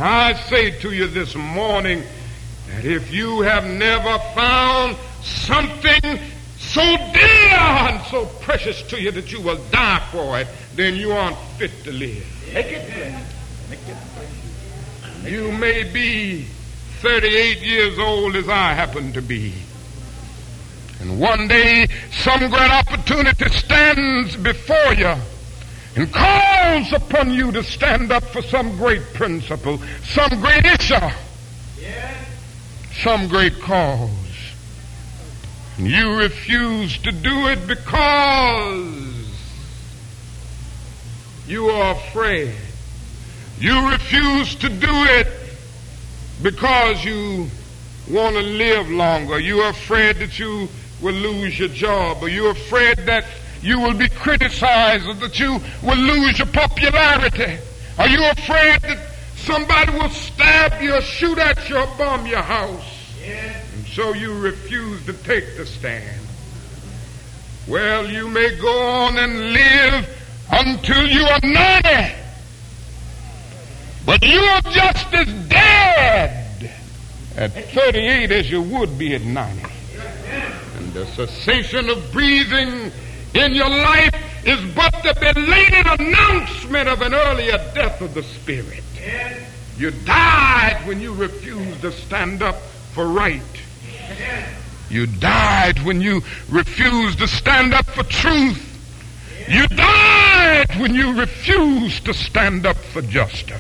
I say to you this morning that if you have never found something so dear and so precious to you that you will die for it, then you aren't fit to live. Make it plain. Make it plain. You may be 38 years old as I happen to be. And one day some great opportunity stands before you and calls upon you to stand up for some great principle, some great issue, some great cause. And you refuse to do it because you are afraid. You refuse to do it because you want to live longer. You're afraid that you will lose your job, or you're afraid that you will be criticized, or that you will lose your popularity. Are you afraid that somebody will stab you or shoot at you or bomb your house? Yes. And so you refuse to take the stand. Well, you may go on and live until you are 90, but you are just as dead at 38 as you would be at 90. And the cessation of breathing in your life is but the belated announcement of an earlier death of the spirit. Yes. You died when you refused to stand up for right. Yes. You died when you refused to stand up for truth. You died when you refused to stand up for justice.